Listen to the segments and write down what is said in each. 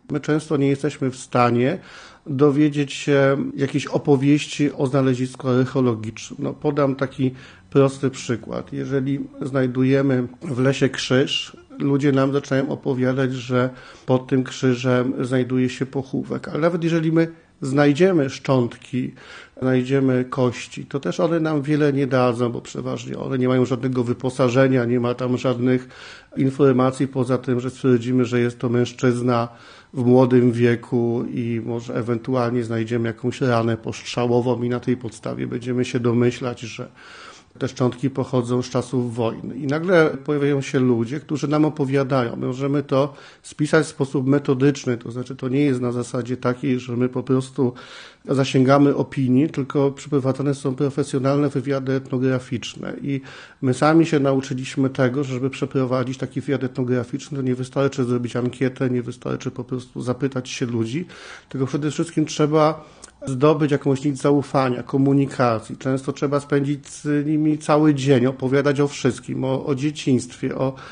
My często nie jesteśmy w stanie dowiedzieć się jakiejś opowieści o znalezisku archeologicznym. Podam taki prosty przykład. Jeżeli znajdujemy w lesie krzyż, ludzie nam zaczynają opowiadać, że pod tym krzyżem znajduje się pochówek. Ale nawet jeżeli my znajdziemy szczątki, znajdziemy kości, to też one nam wiele nie dadzą, bo przeważnie one nie mają żadnego wyposażenia, nie ma tam żadnych informacji poza tym, że stwierdzimy, że jest to mężczyzna w młodym wieku i może ewentualnie znajdziemy jakąś ranę postrzałową i na tej podstawie będziemy się domyślać, że te szczątki pochodzą z czasów wojny. I nagle pojawiają się ludzie, którzy nam opowiadają. My możemy to spisać w sposób metodyczny, to znaczy to nie jest na zasadzie takiej, że my po prostu zasięgamy opinii, tylko przeprowadzane są profesjonalne wywiady etnograficzne. I my sami się nauczyliśmy tego, że żeby przeprowadzić taki wywiad etnograficzny, to nie wystarczy zrobić ankietę, nie wystarczy po prostu zapytać się ludzi, tylko przede wszystkim trzeba zdobyć jakąś nić zaufania, komunikacji. Często trzeba spędzić z nimi cały dzień, opowiadać o wszystkim, o dzieciństwie,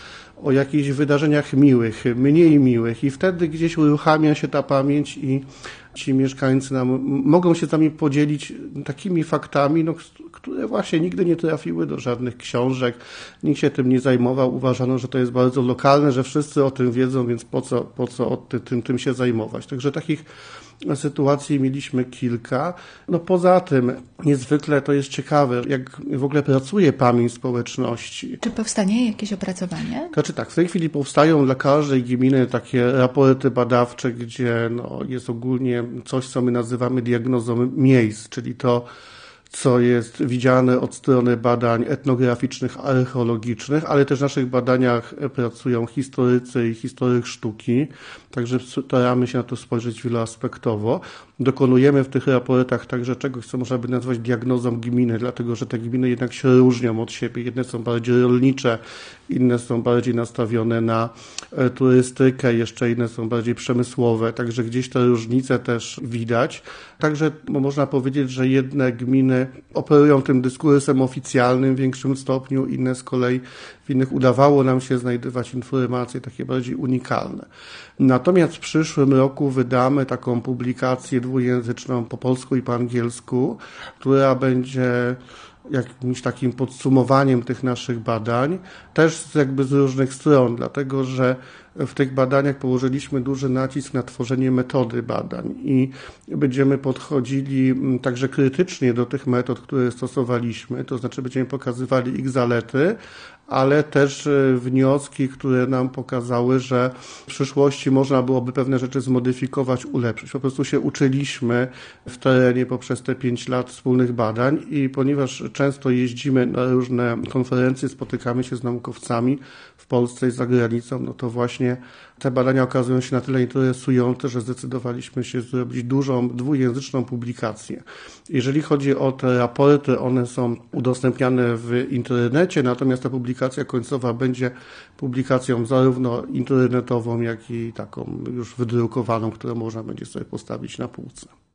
o jakichś wydarzeniach miłych, mniej miłych i wtedy gdzieś uruchamia się ta pamięć i ci mieszkańcy mogą się z nami podzielić takimi faktami, które właśnie nigdy nie trafiły do żadnych książek, nikt się tym nie zajmował, uważano, że to jest bardzo lokalne, że wszyscy o tym wiedzą, więc po co tym się zajmować. Także takich sytuacji mieliśmy kilka. Poza tym niezwykle to jest ciekawe, jak w ogóle pracuje pamięć społeczności. Czy powstanie jakieś opracowanie? Znaczy tak, w tej chwili powstają dla każdej gminy takie raporty badawcze, gdzie jest ogólnie coś, co my nazywamy diagnozą miejsc, czyli to, co jest widziane od strony badań etnograficznych, archeologicznych, ale też w naszych badaniach pracują historycy i historyk sztuki, także staramy się na to spojrzeć wieloaspektowo. Dokonujemy w tych raportach także czegoś, co można by nazwać diagnozą gminy, dlatego że te gminy jednak się różnią od siebie. Jedne są bardziej rolnicze, inne są bardziej nastawione na turystykę, jeszcze inne są bardziej przemysłowe, także gdzieś te różnice też widać. Także można powiedzieć, że jedne gminy operują tym dyskursem oficjalnym w większym stopniu, inne z kolei w innych udawało nam się znajdywać informacje takie bardziej unikalne. Natomiast w przyszłym roku wydamy taką publikację dwujęzyczną po polsku i po angielsku, która będzie jakimś takim podsumowaniem tych naszych badań, też z różnych stron, dlatego że w tych badaniach położyliśmy duży nacisk na tworzenie metody badań i będziemy podchodzili także krytycznie do tych metod, które stosowaliśmy, to znaczy będziemy pokazywali ich zalety, ale też wnioski, które nam pokazały, że w przyszłości można byłoby pewne rzeczy zmodyfikować, ulepszyć. Po prostu się uczyliśmy w terenie poprzez te 5 lat wspólnych badań i ponieważ często jeździmy na różne konferencje, spotykamy się z naukowcami w Polsce i za granicą, to właśnie te badania okazują się na tyle interesujące, że zdecydowaliśmy się zrobić dużą, dwujęzyczną publikację. Jeżeli chodzi o te raporty, one są udostępniane w internecie, natomiast ta publikacja końcowa będzie publikacją zarówno internetową, jak i taką już wydrukowaną, którą można będzie sobie postawić na półce.